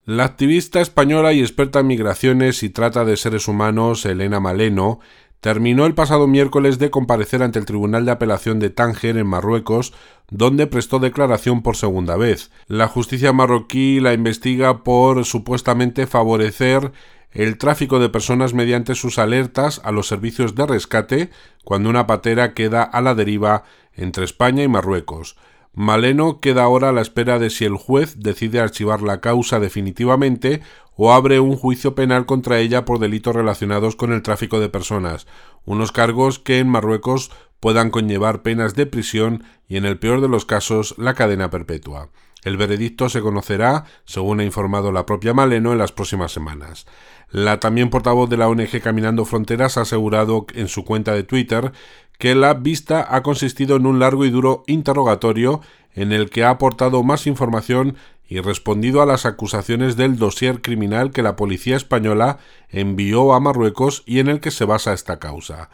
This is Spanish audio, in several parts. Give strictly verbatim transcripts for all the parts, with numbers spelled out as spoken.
La activista española y experta en migraciones y trata de seres humanos, Elena Maleno, terminó el pasado miércoles de comparecer ante el Tribunal de Apelación de Tánger, en Marruecos, donde prestó declaración por segunda vez. La justicia marroquí la investiga por supuestamente favorecer el tráfico de personas mediante sus alertas a los servicios de rescate cuando una patera queda a la deriva entre España y Marruecos. Maleno queda ahora a la espera de si el juez decide archivar la causa definitivamente o abre un juicio penal contra ella por delitos relacionados con el tráfico de personas, unos cargos que en Marruecos puedan conllevar penas de prisión y, en el peor de los casos, la cadena perpetua. El veredicto se conocerá, según ha informado la propia Maleno, en las próximas semanas. La también portavoz de la O N G Caminando Fronteras ha asegurado en su cuenta de Twitter que la vista ha consistido en un largo y duro interrogatorio en el que ha aportado más información y respondido a las acusaciones del dossier criminal que la policía española envió a Marruecos y en el que se basa esta causa.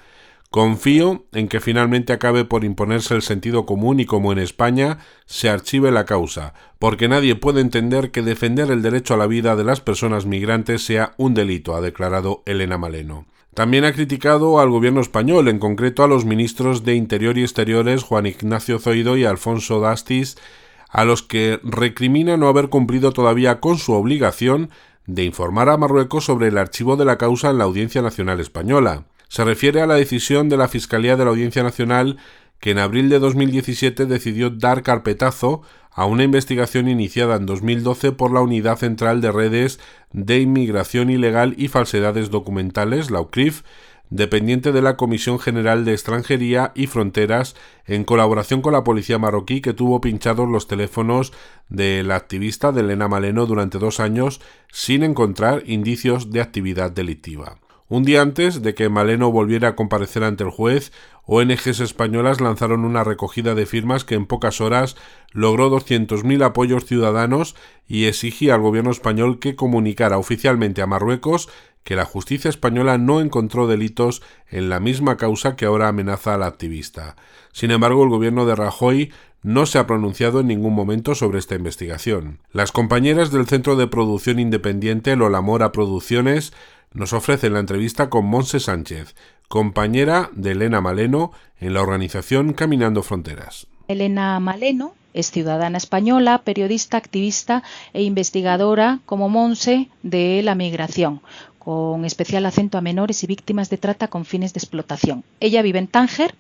Confío en que finalmente acabe por imponerse el sentido común y, como en España, se archive la causa, porque nadie puede entender que defender el derecho a la vida de las personas migrantes sea un delito, ha declarado Elena Maleno. También ha criticado al gobierno español, en concreto a los ministros de Interior y Exteriores Juan Ignacio Zoido y Alfonso Dastis, a los que recrimina no haber cumplido todavía con su obligación de informar a Marruecos sobre el archivo de la causa en la Audiencia Nacional Española. Se refiere a la decisión de la Fiscalía de la Audiencia Nacional, que en abril de dos mil diecisiete decidió dar carpetazo a una investigación iniciada en dos mil doce por la Unidad Central de Redes de Inmigración Ilegal y Falsedades Documentales, la U C R I F, dependiente de la Comisión General de Extranjería y Fronteras, en colaboración con la policía marroquí, que tuvo pinchados los teléfonos de la activista de Elena Maleno durante dos años sin encontrar indicios de actividad delictiva. Un día antes de que Maleno volviera a comparecer ante el juez, O N Ges españolas lanzaron una recogida de firmas que en pocas horas logró doscientos mil apoyos ciudadanos y exigía al gobierno español que comunicara oficialmente a Marruecos que la justicia española no encontró delitos en la misma causa que ahora amenaza a la activista. Sin embargo, el gobierno de Rajoy no se ha pronunciado en ningún momento sobre esta investigación. Las compañeras del Centro de Producción Independiente Lola Mora Producciones nos ofrecen la entrevista con Montse Sánchez, compañera de Elena Maleno en la organización Caminando Fronteras. Elena Maleno es ciudadana española, periodista, activista e investigadora como Montse de la migración, con especial acento a menores y víctimas de trata con fines de explotación. Ella vive en Tánger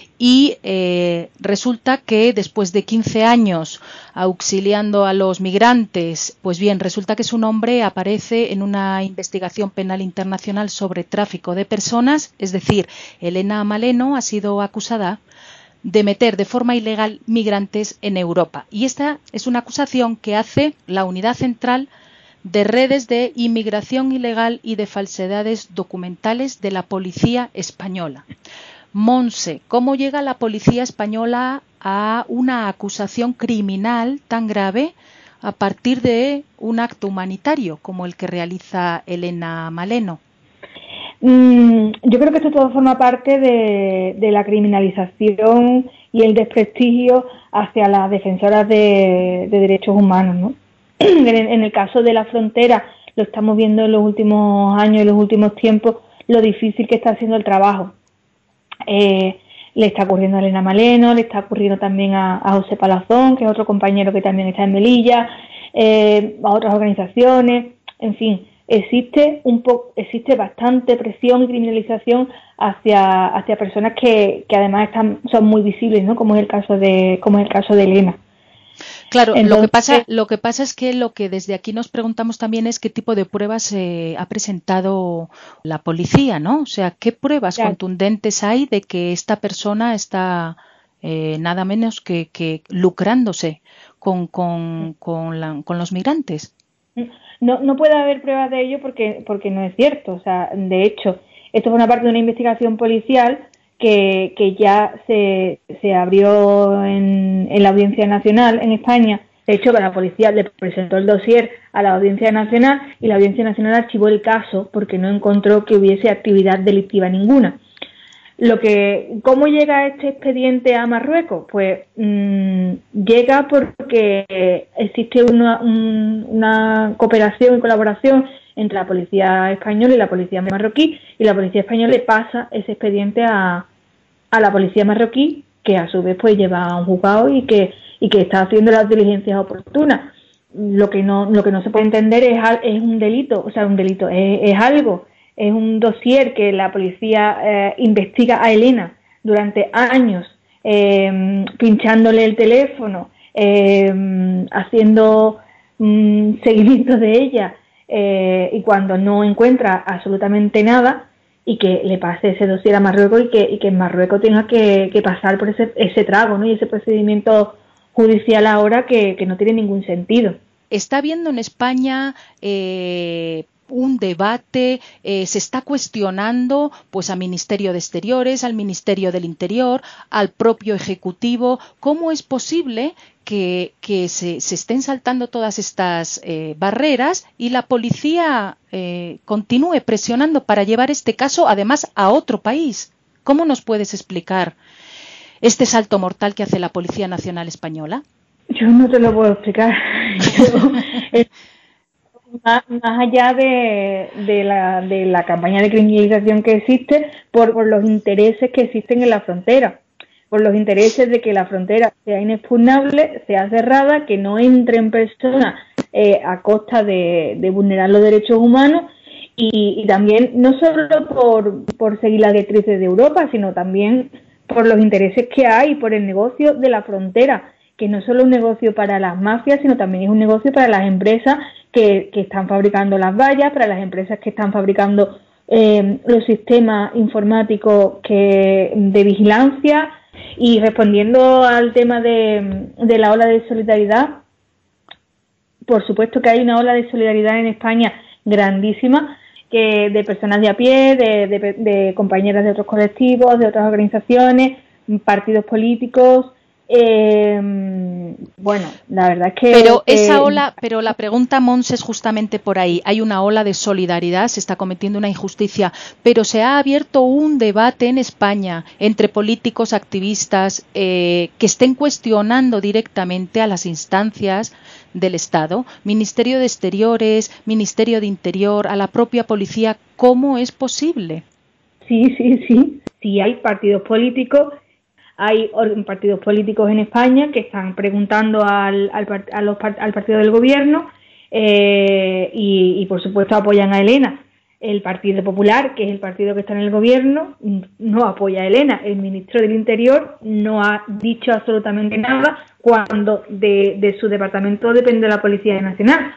y eh, resulta que después de quince años auxiliando a los migrantes, pues bien, resulta que su nombre aparece en una investigación penal internacional sobre tráfico de personas, es decir, Elena Maleno ha sido acusada de meter de forma ilegal migrantes en Europa. Y esta es una acusación que hace la Unidad Central de Redes de Inmigración Ilegal y de Falsedades Documentales de la Policía Española. Montse, ¿cómo llega la Policía Española a una acusación criminal tan grave a partir de un acto humanitario como el que realiza Elena Maleno? Mm, yo creo que esto todo forma parte de, de la criminalización y el desprestigio hacia las defensoras de, de derechos humanos, ¿no? En, en el caso de la frontera, lo estamos viendo en los últimos años, en los últimos tiempos, lo difícil que está haciendo el trabajo. Eh, le está ocurriendo a Elena Maleno, le está ocurriendo también a, a José Palazón, que es otro compañero que también está en Melilla, eh, a otras organizaciones, en fin, existe un po- existe bastante presión y criminalización hacia hacia personas que, que además están son muy visibles, ¿no? Como es el caso de como es el caso de Elena. Claro, Entonces, lo que pasa, lo que pasa es que lo que desde aquí nos preguntamos también es qué tipo de pruebas eh, ha presentado la policía, ¿no? O sea, ¿qué pruebas claro. contundentes hay de que esta persona está eh, nada menos que, que lucrándose con, con, con, la, con los migrantes? No, no puede haber pruebas de ello porque, porque no es cierto. O sea, de hecho, esto forma parte de una investigación policial que, que ya se, se abrió en, en la Audiencia Nacional en España. De hecho, la policía le presentó el dossier a la Audiencia Nacional y la Audiencia Nacional archivó el caso porque no encontró que hubiese actividad delictiva ninguna. Lo que, ¿cómo llega este expediente a Marruecos? Pues mmm, llega porque existe una, un, una cooperación y colaboración entre la policía española y la policía marroquí, y la policía española le pasa ese expediente a, a la policía marroquí, que a su vez pues lleva a un juzgado y que y que está haciendo las diligencias oportunas. Lo que no lo que no se puede entender es es un delito, o sea, un delito es, es algo. Es un dossier que la policía eh, investiga a Elena durante años, eh, pinchándole el teléfono, eh, haciendo mm, seguimiento de ella, eh, y cuando no encuentra absolutamente nada, y que le pase ese dossier a Marruecos y que, y que en Marruecos tenga que, que pasar por ese, ese trago, ¿no? Y ese procedimiento judicial ahora que, que no tiene ningún sentido. Está habiendo en España eh, un debate, eh, se está cuestionando pues al Ministerio de Exteriores, al Ministerio del Interior, al propio Ejecutivo, cómo es posible que, que se, se estén saltando todas estas eh, barreras y la policía eh, continúe presionando para llevar este caso además a otro país. ¿Cómo nos puedes explicar este salto mortal que hace la Policía Nacional Española? Yo no te lo puedo explicar. Yo, eh, Más, más allá de, de, la, de la campaña de criminalización que existe por, por los intereses que existen en la frontera, por los intereses de que la frontera sea inexpugnable, sea cerrada, que no entren personas eh, a costa de, de vulnerar los derechos humanos, y, y también no solo por, por seguir las directrices de Europa, sino también por los intereses que hay, por el negocio de la frontera, que no solo es un negocio para las mafias, sino también es un negocio para las empresas que, que están fabricando las vallas, para las empresas que están fabricando eh, los sistemas informáticos que de vigilancia. Y respondiendo al tema de, de la ola de solidaridad, por supuesto que hay una ola de solidaridad en España grandísima, que de personas de a pie, de, de, de compañeras de otros colectivos, de otras organizaciones, partidos políticos. Eh, bueno, la verdad es que... Pero esa eh, ola, pero la pregunta, Mons, es justamente por ahí. Hay una ola de solidaridad, se está cometiendo una injusticia, pero se ha abierto un debate en España entre políticos, activistas, eh, que estén cuestionando directamente a las instancias del Estado, Ministerio de Exteriores, Ministerio de Interior, a la propia policía. ¿Cómo es posible? Sí, sí, sí. Sí hay partidos políticos. Hay partidos políticos en España que están preguntando al, al, a los, al partido del gobierno, eh, y, y, por supuesto, apoyan a Elena. El Partido Popular, que es el partido que está en el gobierno, no apoya a Elena. El ministro del Interior no ha dicho absolutamente nada cuando de, de su departamento depende la Policía Nacional.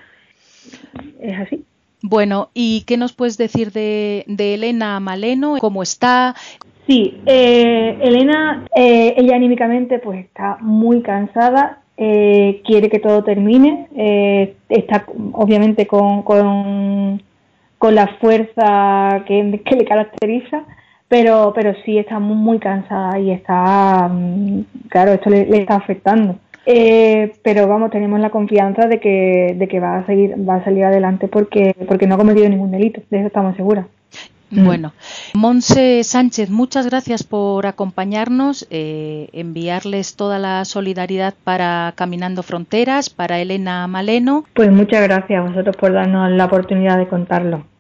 Es así. Bueno, ¿y qué nos puedes decir de, de Elena Maleno? ¿Cómo está? Sí, eh, Elena, eh, ella anímicamente pues está muy cansada, eh, quiere que todo termine, eh, está obviamente con, con, con la fuerza que, que le caracteriza, pero pero sí está muy, muy cansada y está, claro, esto le, le está afectando. Eh, pero vamos, tenemos la confianza de que de que va a seguir va a salir adelante porque porque no ha cometido ningún delito, de eso estamos seguras. Bueno, Montse Sánchez, muchas gracias por acompañarnos, eh, enviarles toda la solidaridad para Caminando Fronteras, para Elena Maleno. Pues muchas gracias a vosotros por darnos la oportunidad de contarlo.